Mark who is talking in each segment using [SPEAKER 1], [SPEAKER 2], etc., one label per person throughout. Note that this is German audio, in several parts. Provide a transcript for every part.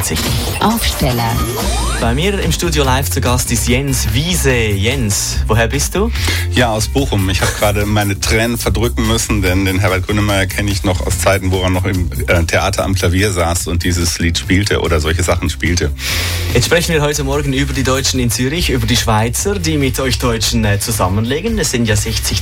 [SPEAKER 1] sich.
[SPEAKER 2] Aufsteller.
[SPEAKER 1] Bei mir im Studio live zu Gast ist Jens Wiese. Jens, woher bist du?
[SPEAKER 3] Ja, aus Bochum. Ich habe gerade meine Tränen verdrücken müssen, denn den Herbert Grönemeyer kenne ich noch aus Zeiten, wo er noch im Theater am Klavier saß und dieses Lied spielte oder solche Sachen spielte.
[SPEAKER 1] Jetzt sprechen wir heute Morgen über die Deutschen in Zürich, über die Schweizer, die mit euch Deutschen zusammenlegen. Es sind ja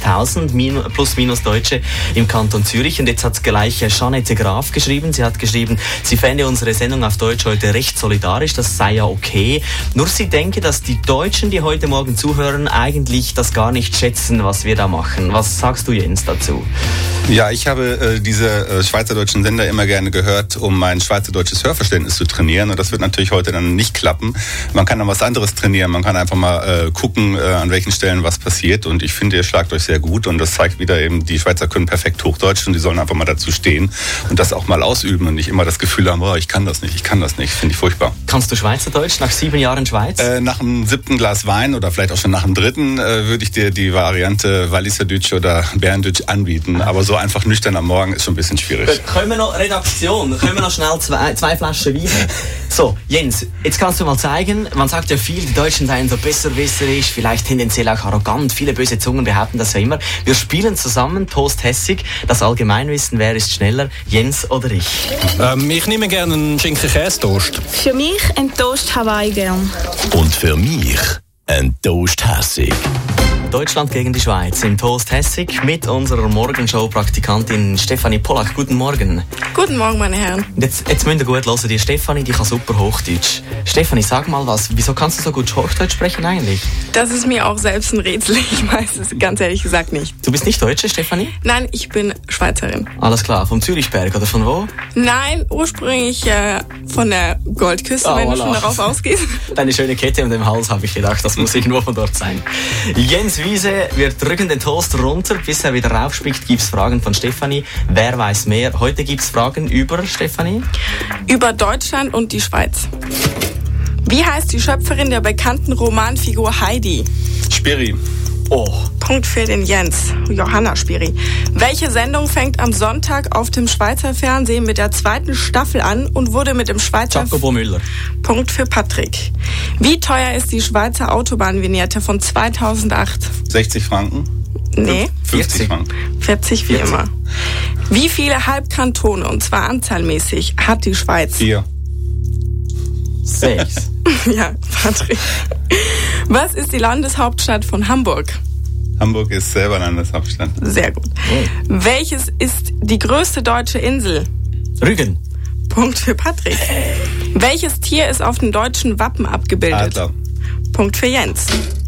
[SPEAKER 1] 60.000 plus minus Deutsche im Kanton Zürich. Und jetzt hat gleich Jeanette Graf geschrieben. Sie hat geschrieben, sie fände unsere Sendung auf Deutsch heute recht solidarisch. Das sei ja okay. Nur sie denke, dass die Deutschen, die heute Morgen zuhören, eigentlich das gar nicht schätzen, was wir da machen. Was sagst du, Jens, dazu?
[SPEAKER 3] Ja, ich habe diese schweizerdeutschen Sender immer gerne gehört, um mein schweizerdeutsches Hörverständnis zu trainieren. Und das wird natürlich heute dann nicht klappen. Man kann dann was anderes trainieren. Man kann einfach mal gucken, an welchen Stellen was passiert. Und ich finde, ihr schlagt euch sehr gut. Und das zeigt wieder eben, die Schweizer können perfekt Hochdeutsch und die sollen einfach mal dazu stehen und das auch mal ausüben und nicht immer das Gefühl haben, oh, ich kann das nicht. Finde ich furchtbar.
[SPEAKER 1] Kannst du Schweizerdeutsch nach 7 Jahren Schweiz?
[SPEAKER 3] Nach dem 7. Glas Wein oder vielleicht auch schon nach dem 3. Würde ich dir die Variante Walliserdeutsch oder Berndeutsch anbieten. Aber so einfach nüchtern am Morgen ist schon ein bisschen schwierig.
[SPEAKER 1] Können wir noch schnell zwei Flaschen Wein? So, Jens, jetzt kannst du mal zeigen, man sagt ja viel, die Deutschen seien so besserwisserisch, vielleicht tendenziell auch arrogant, viele böse Zungen behaupten das ja immer. Wir spielen zusammen Toast Hessig, das Allgemeinwissen, wer ist schneller, Jens oder ich?
[SPEAKER 4] Ich nehme gerne einen Schinken-Käse-Toast.
[SPEAKER 5] Für mich ein Toast Hawaii gern.
[SPEAKER 6] Und für mich ein Toast Hessig.
[SPEAKER 1] Deutschland gegen die Schweiz im Toast Hessig mit unserer Morgenshow-Praktikantin Stefanie Pollack. Guten Morgen.
[SPEAKER 5] Guten Morgen, meine Herren.
[SPEAKER 1] Jetzt müsst ihr gut hören, die Stefanie, die kann super Hochdeutsch. Stefanie, sag mal was, wieso kannst du so gut Hochdeutsch sprechen eigentlich?
[SPEAKER 5] Das ist mir auch selbst ein Rätsel. Ich weiß es ganz ehrlich gesagt nicht.
[SPEAKER 1] Du bist nicht Deutsche, Stefanie?
[SPEAKER 5] Nein, ich bin Schweizerin.
[SPEAKER 1] Alles klar, vom Zürichberg oder von wo?
[SPEAKER 5] Nein, ursprünglich von der Goldküste, wenn du schon darauf ausgehst.
[SPEAKER 1] Deine schöne Kette um den Hals, habe ich gedacht, das muss irgendwo von dort sein. Jens Wiese, wir drücken den Toast runter, bis er wieder raufspickt, gibt es Fragen von Stefanie. Wer weiß mehr? Heute gibt es Fragen über, Stefanie?
[SPEAKER 5] Über Deutschland und die Schweiz. Wie heißt die Schöpferin der bekannten Romanfigur Heidi?
[SPEAKER 3] Spiri.
[SPEAKER 1] Oh.
[SPEAKER 5] Punkt für den Jens. Johanna Spiri. Welche Sendung fängt am Sonntag auf dem Schweizer Fernsehen mit der 2. Staffel an und wurde mit dem Schweizer...
[SPEAKER 1] Jacobo Müller.
[SPEAKER 5] Punkt für Patrick. Wie teuer ist die Schweizer Autobahnvignette von 2008?
[SPEAKER 3] 60 Franken?
[SPEAKER 5] Nee.
[SPEAKER 3] 50 Franken.
[SPEAKER 5] 40 wie immer. Wie viele Halbkantone, und zwar anzahlmäßig, hat die Schweiz?
[SPEAKER 3] 4.
[SPEAKER 1] 6.
[SPEAKER 5] Ja, Patrick. Was ist die Landeshauptstadt von Hamburg?
[SPEAKER 3] Hamburg ist selber Landeshauptstadt.
[SPEAKER 5] Sehr gut. Welches ist die größte deutsche Insel?
[SPEAKER 1] Rügen.
[SPEAKER 5] Punkt für Patrick. Welches Tier ist auf dem deutschen Wappen abgebildet?
[SPEAKER 3] Adler.
[SPEAKER 5] Punkt für Jens.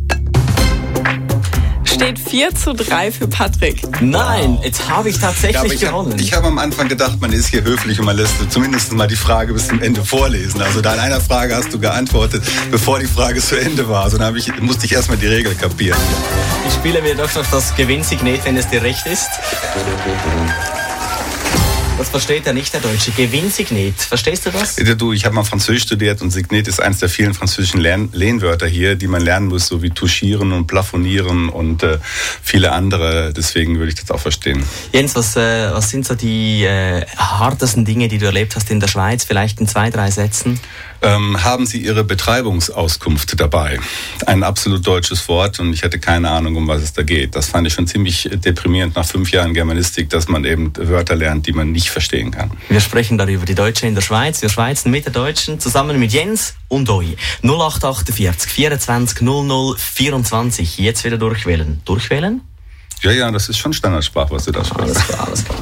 [SPEAKER 5] Steht 4:3 für Patrick.
[SPEAKER 1] Nein, jetzt habe ich tatsächlich gewonnen.
[SPEAKER 3] Ich habe am Anfang gedacht, man ist hier höflich und man lässt zumindest mal die Frage bis zum Ende vorlesen. Also da in einer Frage hast du geantwortet, bevor die Frage zu Ende war. Also dann musste ich erstmal die Regel kapieren.
[SPEAKER 1] Ich spiele mir doch noch das Gewinnsignet, wenn es dir recht ist. Das versteht ja nicht der Deutsche. Gewinnsignet. Verstehst du das?
[SPEAKER 3] Ich habe mal Französisch studiert und Signet ist eines der vielen französischen Lehnwörter hier, die man lernen muss, so wie touchieren und plafonieren und viele andere. Deswegen würde ich das auch verstehen.
[SPEAKER 1] Jens, was sind so die hartesten Dinge, die du erlebt hast in der Schweiz? Vielleicht in 2, 3 Sätzen?
[SPEAKER 3] Haben Sie Ihre Betreibungsauskunft dabei? Ein absolut deutsches Wort und ich hatte keine Ahnung, um was es da geht. Das fand ich schon ziemlich deprimierend nach 5 Jahren Germanistik, dass man eben Wörter lernt, die man nicht verstehen kann.
[SPEAKER 1] Wir sprechen darüber, die Deutschen in der Schweiz. Wir schweizen mit der Deutschen zusammen mit Jens und euch. 0848 24 00 24. Jetzt wieder durchwählen. Durchwählen?
[SPEAKER 3] Ja, das ist schon Standardsprache, was du da sprichst.
[SPEAKER 1] Alles klar.